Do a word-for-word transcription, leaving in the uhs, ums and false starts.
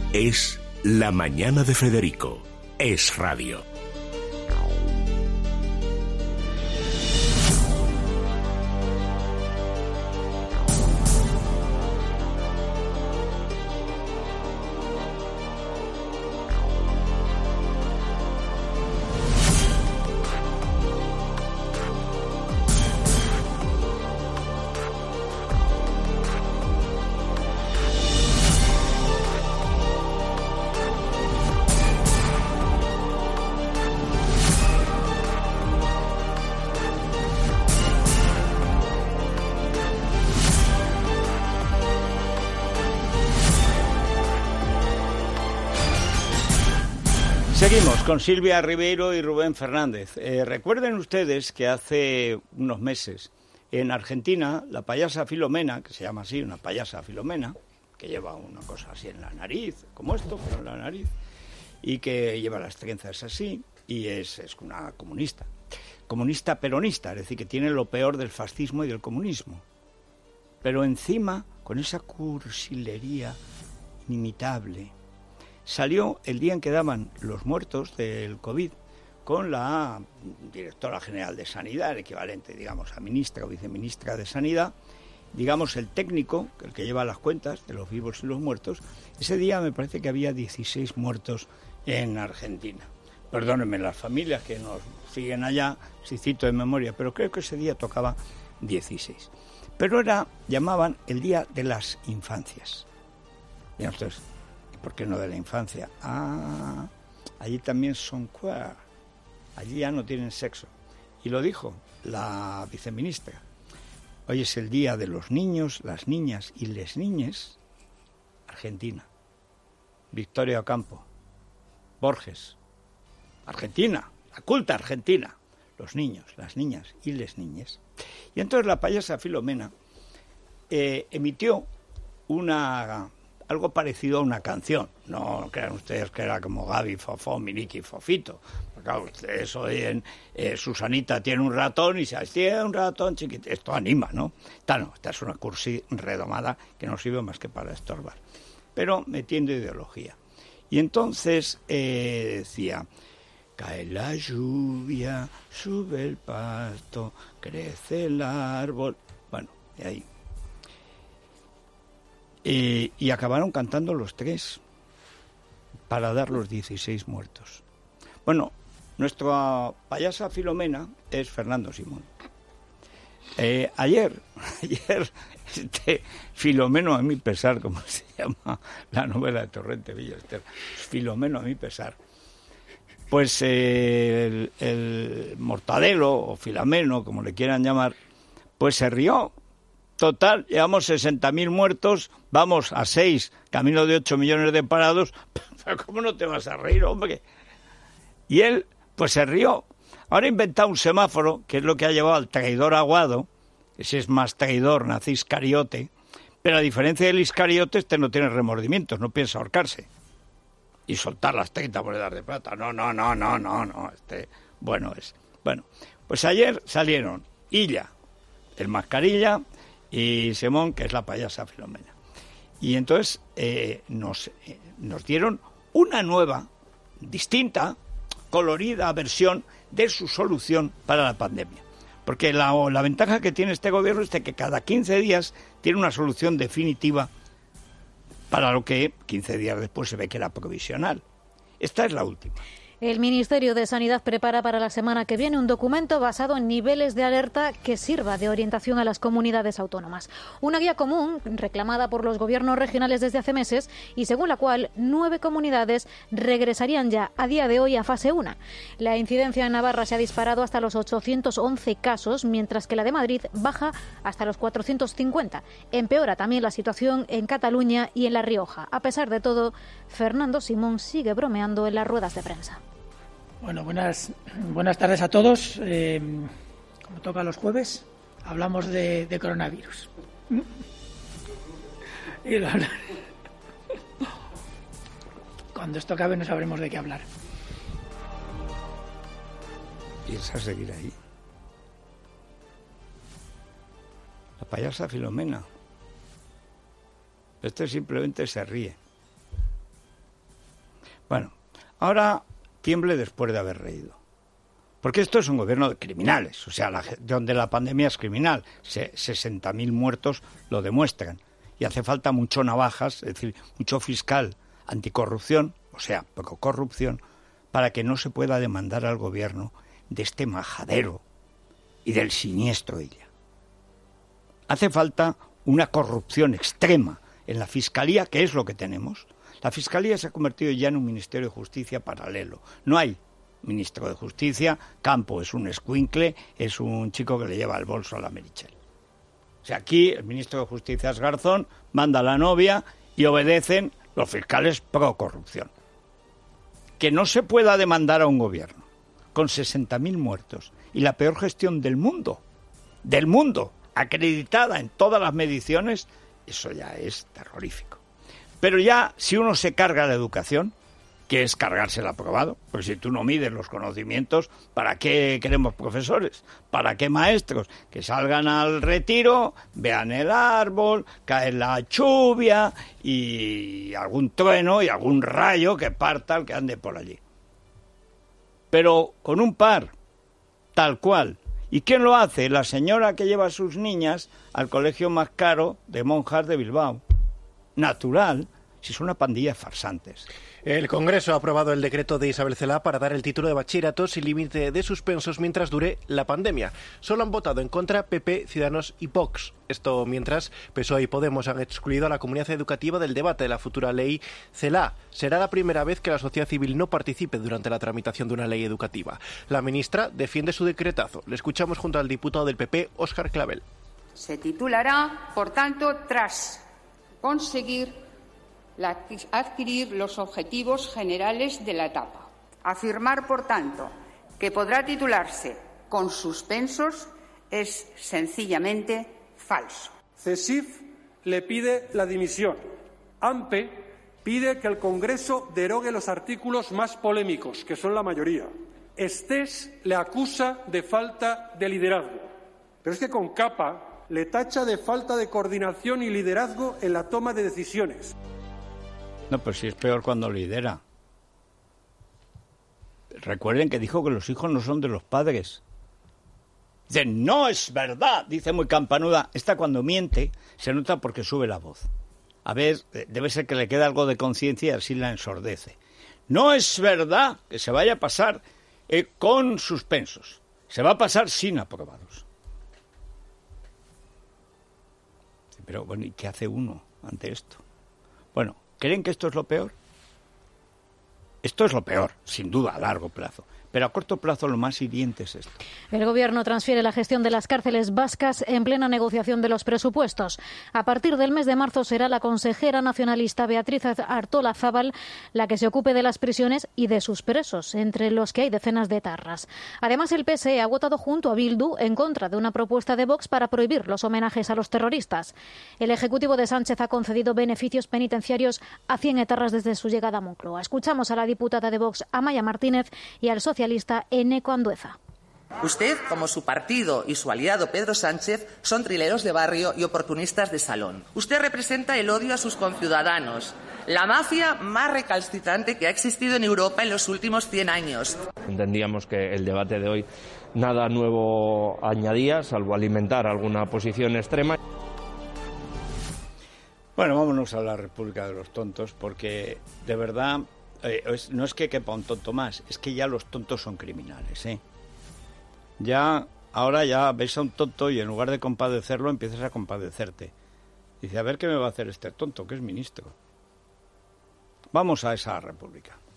Es La Mañana de Federico. Es radio. Seguimos con Silvia Ribeiro y Rubén Fernández. Eh, recuerden ustedes que hace unos meses en Argentina la payasa Filomena, que se llama así, una payasa Filomena, que lleva una cosa así en la nariz, como esto, pero en la nariz, y que lleva las trenzas así, y es, es una comunista. Comunista peronista, es decir, que tiene lo peor del fascismo y del comunismo. Pero encima, con esa cursilería inimitable, salió el día en que daban los muertos del COVID con la directora general de Sanidad, el equivalente, digamos, a ministra o viceministra de Sanidad, digamos, el técnico, el que lleva las cuentas de los vivos y los muertos. Ese día me parece que había dieciséis muertos en Argentina. Perdónenme las familias que nos siguen allá, si cito de memoria, pero creo que ese día tocaba dieciséis. Pero era, llamaban el Día de las Infancias. Bien, ustedes, ¿por qué no de la infancia? Ah, allí también son queer, allí ya no tienen sexo. Y lo dijo la viceministra. Hoy es el día de los niños, las niñas y les niñes. Argentina. Victoria Ocampo. Borges. Argentina, la culta Argentina. Los niños, las niñas y les niñes. Y entonces la payasa Filomena eh, emitió una... algo parecido a una canción. No crean ustedes que era como Gaby, Fofó, Miliki, Fofito. Porque claro, ustedes oyen, eh, Susanita tiene un ratón y se tiene un ratón chiquito. Esto anima, ¿no? Esta no, esta es una cursi redomada que no sirve más que para estorbar. Pero metiendo ideología. Y entonces eh, decía, cae la lluvia, sube el pasto, crece el árbol. Bueno, y ahí. Eh, y acabaron cantando los tres para dar los dieciséis muertos. Bueno, nuestra payasa Filomena es Fernando Simón. Eh, ayer, ayer, este Filomeno a mi pesar, como se llama la novela de Torrente Ballester, Filomeno a mi pesar, pues eh, el, el Mortadelo, o Filameno, como le quieran llamar, pues se rió. Total, llevamos sesenta mil muertos, vamos a seis, camino de ocho millones de parados. Pero ¿cómo no te vas a reír, hombre? Y él, pues se rió. Ahora ha inventado un semáforo, que es lo que ha llevado al traidor Aguado, que si es más traidor, nace Iscariote, pero a diferencia del Iscariote, este no tiene remordimientos, no piensa ahorcarse. Y soltar las treinta monedas de plata. No, no, no, no, no, no. Este, bueno es. Bueno, pues ayer salieron Illa, el Mascarilla, y Simón, que es la payasa Filomena. Y entonces eh, nos, eh, nos dieron una nueva, distinta, colorida versión de su solución para la pandemia. Porque la, la ventaja que tiene este gobierno es de que cada quince días tiene una solución definitiva para lo que quince días después se ve que era provisional. Esta es la última. El Ministerio de Sanidad prepara para la semana que viene un documento basado en niveles de alerta que sirva de orientación a las comunidades autónomas. Una guía común reclamada por los gobiernos regionales desde hace meses y según la cual nueve comunidades regresarían ya a día de hoy a fase uno. La incidencia en Navarra se ha disparado hasta los ochocientos once casos, mientras que la de Madrid baja hasta los cuatrocientos cincuenta. Empeora también la situación en Cataluña y en La Rioja. A pesar de todo, Fernando Simón sigue bromeando en las ruedas de prensa. Bueno, buenas, buenas tardes a todos. Eh, como toca los jueves, hablamos de, de coronavirus. Y lo, cuando esto acabe no sabremos de qué hablar. ¿Piensas seguir ahí? La payasa Filomena. Este simplemente se ríe. Bueno, ahora tiemble después de haber reído. Porque esto es un gobierno de criminales, o sea, la, donde la pandemia es criminal. Se, sesenta mil muertos lo demuestran. Y hace falta mucho navajas, es decir, mucho fiscal anticorrupción, o sea, poco corrupción, para que no se pueda demandar al gobierno de este majadero y del siniestro ella. Hace falta una corrupción extrema en la Fiscalía, que es lo que tenemos. La Fiscalía se ha convertido ya en un Ministerio de Justicia paralelo. No hay ministro de Justicia, Campo es un escuincle, es un chico que le lleva el bolso a la Merichel. O sea, aquí el ministro de Justicia es Garzón, manda a la novia y obedecen los fiscales pro corrupción. Que no se pueda demandar a un gobierno con sesenta mil muertos y la peor gestión del mundo, del mundo, acreditada en todas las mediciones, eso ya es terrorífico. Pero ya, si uno se carga la educación, que es cargarse el aprobado, porque si tú no mides los conocimientos, ¿para qué queremos profesores? ¿Para qué maestros? Que salgan al retiro, vean el árbol, cae la lluvia y algún trueno y algún rayo que parta al que ande por allí. Pero con un par, tal cual. ¿Y quién lo hace? La señora que lleva a sus niñas al colegio más caro de monjas de Bilbao. Natural, si son una pandilla de farsantes. El Congreso ha aprobado el decreto de Isabel Celaá para dar el título de bachillerato sin límite de suspensos mientras dure la pandemia. Solo han votado en contra P P, Ciudadanos y Vox. Esto mientras P S O E y Podemos han excluido a la comunidad educativa del debate de la futura ley Celaá. Será la primera vez que la sociedad civil no participe durante la tramitación de una ley educativa. La ministra defiende su decretazo. Le escuchamos junto al diputado del P P, Óscar Clavel. Se titulará, por tanto, tras conseguir La, adquirir los objetivos generales de la etapa. Afirmar, por tanto, que podrá titularse con suspensos es sencillamente falso. CESIF le pide la dimisión. AMPE pide que el Congreso derogue los artículos más polémicos, que son la mayoría. STES le acusa de falta de liderazgo. Pero es que con CAPA le tacha de falta de coordinación y liderazgo en la toma de decisiones. No, pero si es peor cuando lidera. Recuerden que dijo que los hijos no son de los padres. Dice, no es verdad, dice muy campanuda. Esta cuando miente se nota porque sube la voz. A ver, debe ser que le queda algo de conciencia y así la ensordece. No es verdad que se vaya a pasar eh, con suspensos. Se va a pasar sin aprobados. Pero bueno, ¿y qué hace uno ante esto? Bueno, ¿creen que esto es lo peor? Esto es lo peor, sin duda, a largo plazo. Pero a corto plazo lo más hiriente es esto. El Gobierno transfiere la gestión de las cárceles vascas en plena negociación de los presupuestos. A partir del mes de marzo será la consejera nacionalista Beatriz Artolazabal la que se ocupe de las prisiones y de sus presos, entre los que hay decenas de etarras. Además, el P S E ha votado junto a Bildu en contra de una propuesta de Vox para prohibir los homenajes a los terroristas. El Ejecutivo de Sánchez ha concedido beneficios penitenciarios a cien etarras desde su llegada a Moncloa. Escuchamos a la diputada de Vox, Amaia Martínez, y al socialista Eneco Andueza. Usted, como su partido y su aliado Pedro Sánchez, son trileros de barrio y oportunistas de salón. Usted representa el odio a sus conciudadanos, la mafia más recalcitrante que ha existido en Europa en los últimos cien años. Entendíamos que el debate de hoy nada nuevo añadía, salvo alimentar alguna posición extrema. Bueno, vámonos a la República de los Tontos, porque de verdad eh, es, no es que quepa un tonto más, es que ya los tontos son criminales, ¿eh? Ya, ahora ya ves a un tonto y en lugar de compadecerlo empiezas a compadecerte. Dice, a ver qué me va a hacer este tonto, que es ministro. Vamos a esa República.